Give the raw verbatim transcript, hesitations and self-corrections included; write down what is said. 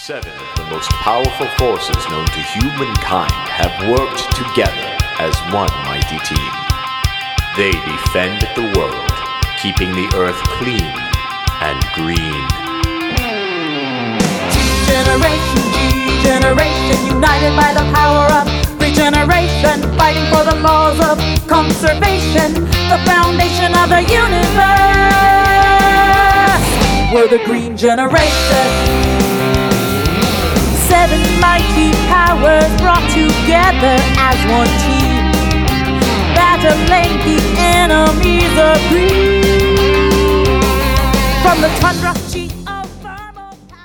Seven of the most powerful forces known to humankind have worked together as one mighty team. They defend the world, keeping the earth clean and green. G-Generation, G-Generation, united by the power of regeneration, fighting for the laws of conservation, the foundation of the universe. We're the Green Generation. Seven mighty powers brought together as one team, battling the enemies of green. From the tundra